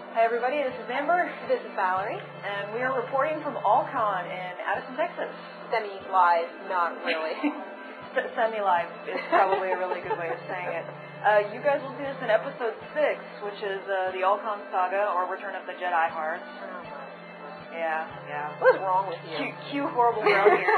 Hi everybody, this is Amber. This is Valerie. And we are reporting from AllCon in Addison, Texas. Semi-live, not really. Semi-live is probably a really good way of saying it. You guys will see this in episode 6, which is the AllCon Saga, or Return of the Jedi Hearts. Yeah. What's wrong with you? Cue horrible girl here.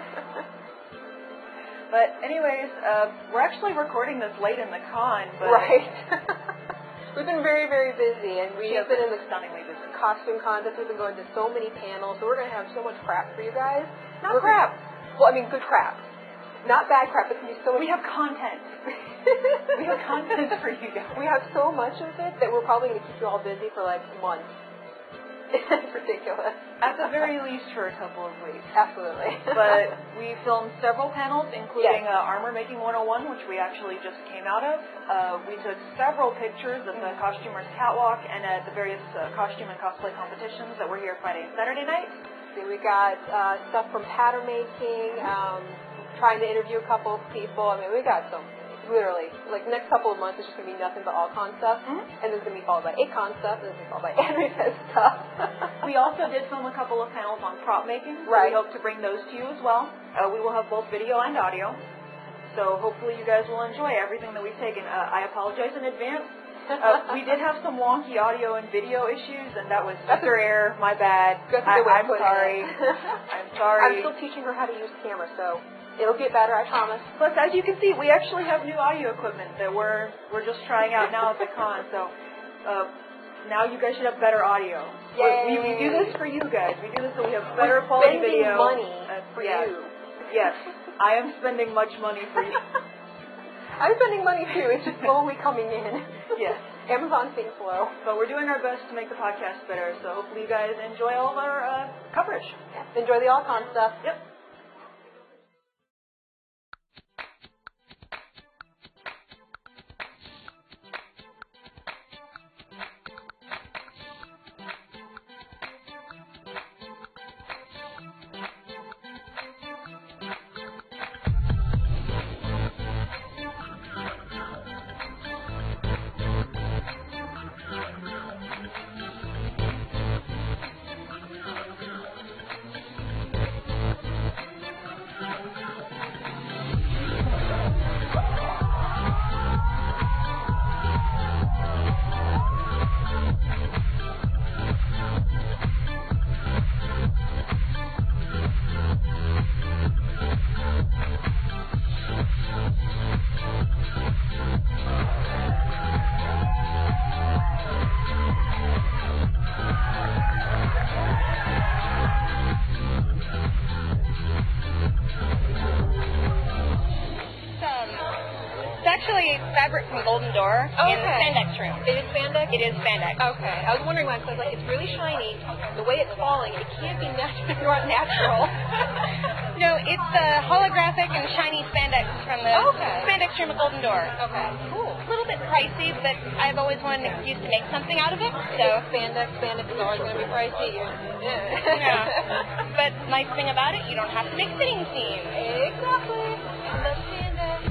But anyways, we're actually recording this late in the con, but... Right. We've been very, very busy, and we have been in the stunningly busy costume contest. We've been going to so many panels, so we're going to have so much crap for you guys. Not crap. Well, I mean, good crap. Not bad crap. It's going to be so much. We have content. We have content for you guys. We have so much of it that we're probably going to keep you all busy for like months. It's ridiculous. At the very least for a couple of weeks. Absolutely. But we filmed several panels, including Armor Making 101, which we actually just came out of. We took several pictures of the Costumers Catwalk and at the various costume and cosplay competitions that were here Friday and Saturday night. We got stuff from pattern making, trying to interview a couple of people. I mean, we got some. Literally, like next couple of months, it's just going to be nothing but all-con stuff, and then it's going to be followed by A-con stuff, and then it's going to be followed by Andrea stuff. We also did film a couple of panels on prop making, so right. We hope to bring those to you as well. We will have both video and audio, so hopefully you guys will enjoy everything that we've taken. I apologize in advance. We did have some wonky audio and video issues, and that was user error, my bad. I'm sorry. I'm sorry. I'm still teaching her how to use the camera, so... It'll get better, I promise. Plus, as you can see, we actually have new audio equipment that we're just trying out now at the con. So now you guys should have better audio. Yay. We do this for you guys. We do this so we have better quality video. Money for you. Yes, I am spending much money for you. I'm spending money too. It's just slowly coming in. Yes. Amazon's being slow. But we're doing our best to make the podcast better. So hopefully you guys enjoy all of our coverage. Enjoy the all-con stuff. Yep. Fabric from Golden Door in the spandex room. It is spandex? It is spandex. Okay. I was wondering why, because it's really shiny. The way it's falling, it can't be natural. No, it's holographic and shiny spandex from the spandex room at Golden Door. Okay, cool. A little bit pricey, but I've always wanted an excuse to make something out of it. So spandex is always going to be pricey. Yeah. But nice thing about it, you don't have to make fitting seams. Exactly. The spandex.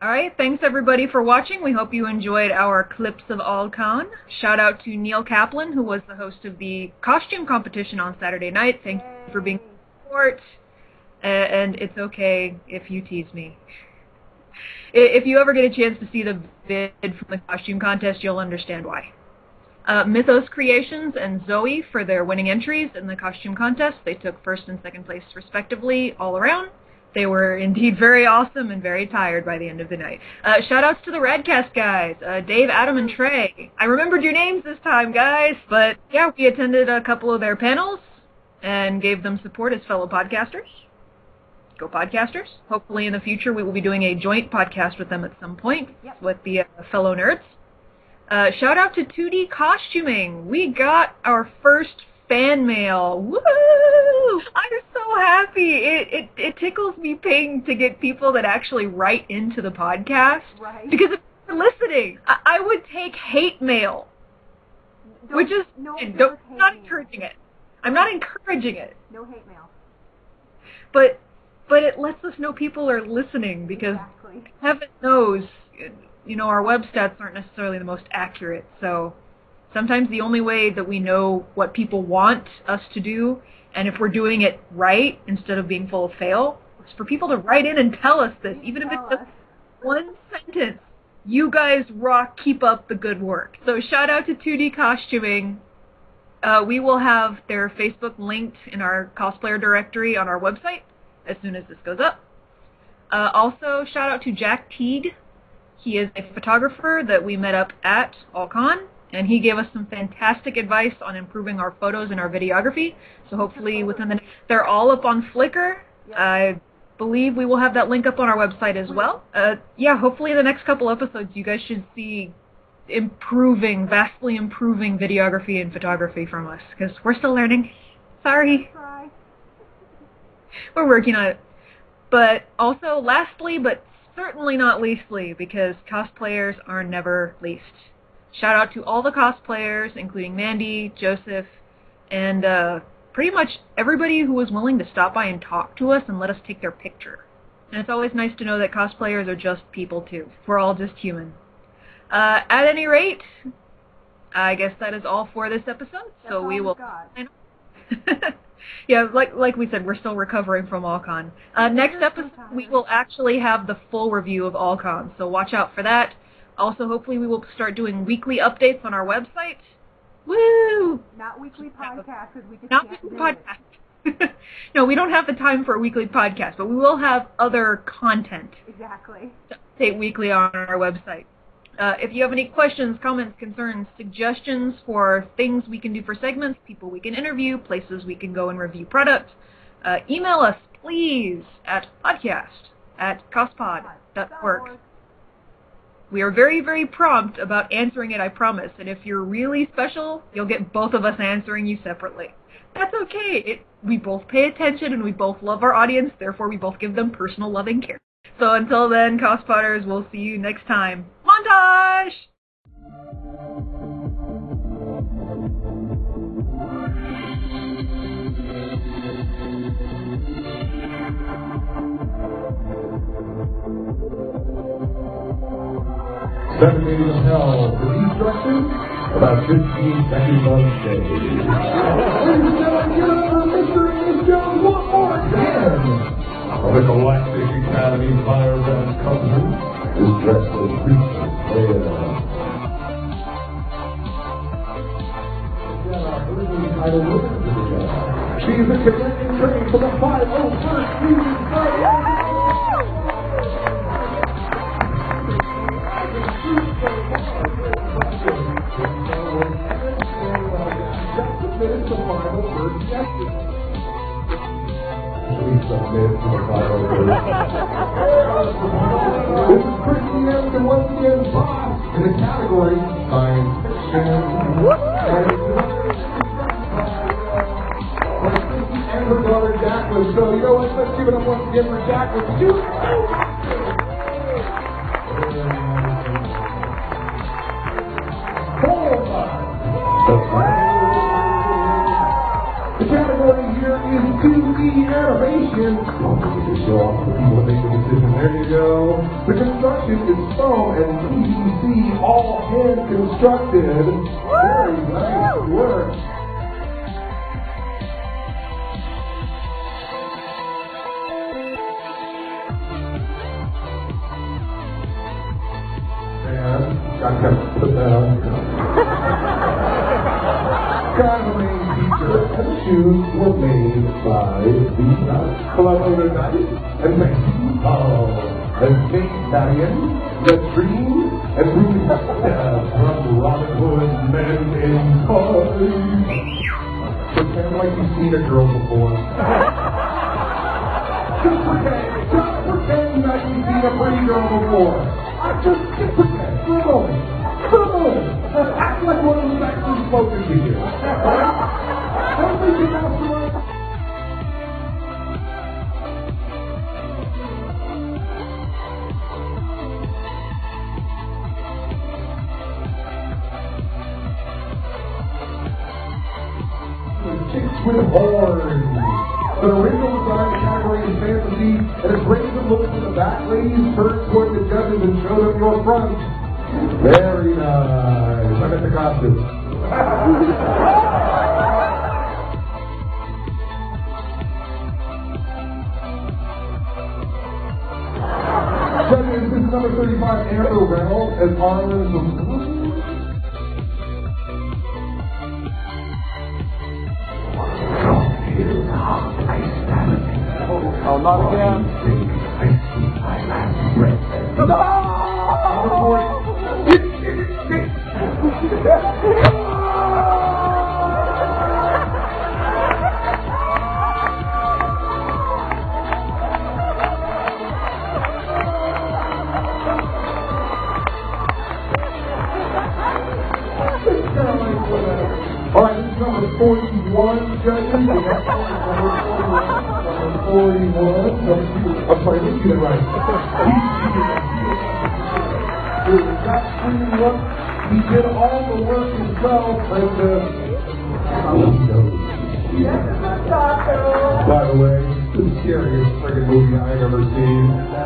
All right, thanks everybody for watching. We hope you enjoyed our clips of AllCon. Shout out to Neil Kaplan, who was the host of the costume competition on Saturday night. Thank you for being support. And it's okay if you tease me. If you ever get a chance to see the vid from the costume contest, you'll understand why. Mythos Creations and Zoe for their winning entries in the costume contest. They took first and second place respectively all around. They were indeed very awesome and very tired by the end of the night. Shout-outs to the Radcast guys, Dave, Adam, and Trey. I remembered your names this time, guys. But, yeah, we attended a couple of their panels and gave them support as fellow podcasters. Go podcasters. Hopefully in the future we will be doing a joint podcast with them at some point with the fellow nerds. Shout-out to 2D Costuming. We got our first fan mail. Woo! I'm so happy. It tickles me pink to get people that actually write into the podcast. Right. Because if you're listening, I would take hate mail. Which is not encouraging it. I'm not encouraging it. No hate mail. But it lets us know people are listening because heaven knows, our web stats aren't necessarily the most accurate. So sometimes the only way that we know what people want us to do, and if we're doing it right instead of being full of fail, is for people to write in and tell us this, even if it's just one sentence. You guys rock, keep up the good work. So shout out to 2D Costuming. We will have their Facebook linked in our cosplayer directory on our website as soon as this goes up. Also, shout out to Jack Teague. He is a photographer that we met up at AllCon. And he gave us some fantastic advice on improving our photos and our videography. So hopefully they're all up on Flickr. I believe we will have that link up on our website as well. Hopefully in the next couple episodes you guys should see vastly improving videography and photography from us. Because we're still learning. Sorry. We're working on it. But also, lastly, but certainly not leastly, because cosplayers are never least. Shout out to all the cosplayers, including Mandy, Joseph, and pretty much everybody who was willing to stop by and talk to us and let us take their picture. And it's always nice to know that cosplayers are just people too. We're all just human. At any rate, I guess that is all for this episode. So we will. Yeah, like we said, we're still recovering from AllCon. Next episode, we will actually have the full review of AllCon, so watch out for that. Also, hopefully we will start doing weekly updates on our website. Woo! Not weekly podcasts, because we just Not weekly podcasts. No, we don't have the time for a weekly podcast, but we will have other content. Exactly. To update weekly on our website. If you have any questions, comments, concerns, suggestions for things we can do for segments, people we can interview, places we can go and review products, email us, please, at podcast@cospod.org. We are very, very prompt about answering it, I promise. And if you're really special, you'll get both of us answering you separately. That's okay. We both pay attention and we both love our audience, therefore we both give them personal loving care. So until then, Cospodders, we'll see you next time. Montage! Seven Days of Hell, the destruction, about 15 seconds on stage. Ladies and gentlemen, give it up for Mr. Ian Jones one more again. The Galactic Academy Fire Dance Company is dressed as Princess Leia. Again, our originally titled winner for the job. She is a connecting train for the 501st Union Fire. This is Christy and once again Bob in the category Science Fiction. And her daughter Jacqueline. So you know what? Let's give it up once again for Jacqueline. The category here is 2D animation. show off to the people that make the decision. There you go. The construction is foam and PVC, all hand constructed. Very nice work. And I have to put that on here. Kind of main feature, and the shoes were made by the Clever Knight and the Kate Italian, the Dream, and Bruce from Robin Hood Men in Toys. Pretend like you've seen a girl before. Just pretend like you've seen a pretty girl before. Just pretend for a moment. Act like one of those actually spoken to you. Alright? Don't think you have to run. Chicks with horns. The original design category is fantasy, and it's raised them looks to the back. Ladies, turn toward the judges and show them your front. Very nice. Look at the costume. Judges, this is number 35, Amber Reynolds, as Arlen from... Oh, not again. All right, this is number 41, judges. Number 41. I'm sorry, let's get it right. He did all the work himself, and by the way, the scariest friggin' movie I've ever seen.